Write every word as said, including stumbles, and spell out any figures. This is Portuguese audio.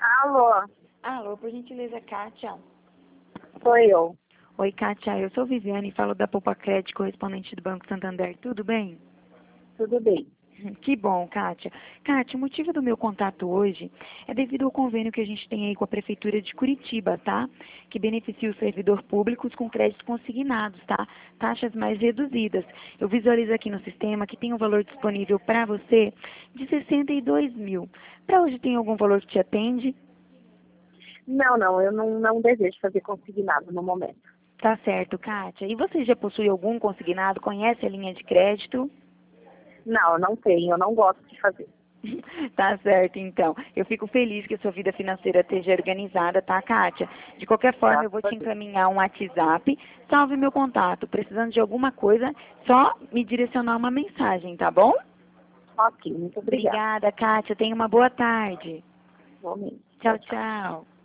Alô, Alô, por gentileza, Kátia. sou eu. Oi, Kátia, eu sou Viviane e falo da Poupa Crédito, correspondente do Banco Santander. Tudo bem? Tudo bem? Que bom, Kátia. Kátia, o motivo do meu contato hoje é devido ao convênio que a gente tem aí com a Prefeitura de Curitiba, tá? Que beneficia os servidores públicos com créditos consignados, tá? Taxas mais reduzidas. Eu visualizo aqui no sistema que tem um valor disponível para você de sessenta e dois mil. Para hoje tem algum valor que te atende? Não, não, eu não, não desejo fazer consignado no momento. Tá certo, Kátia. E você já possui algum consignado? Conhece a linha de crédito? Não, eu não tenho, eu não gosto de fazer. Tá certo, então. Eu fico feliz que a sua vida financeira esteja organizada, tá, Kátia? De qualquer forma, eu Graças vou a te Deus. encaminhar um WhatsApp. Salve meu contato. Precisando de alguma coisa, só me direcionar uma mensagem, tá bom? Ok, muito obrigada. Obrigada, Kátia. Tenha uma boa tarde. Igualmente. Tchau, Tchau, tchau. tchau.